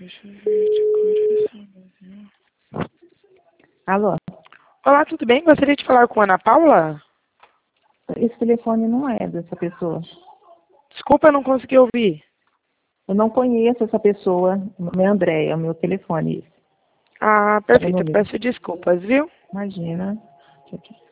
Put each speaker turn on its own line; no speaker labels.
Alô?
Olá, tudo bem? Gostaria de falar com a Ana Paula?
Esse telefone não é dessa pessoa.
Desculpa, eu não consegui ouvir.
Eu não conheço essa pessoa. Meu nome é Andréia, é o meu telefone.
Ah, perfeito. Eu peço desculpas, viu?
Imagina. Tchau, tchau.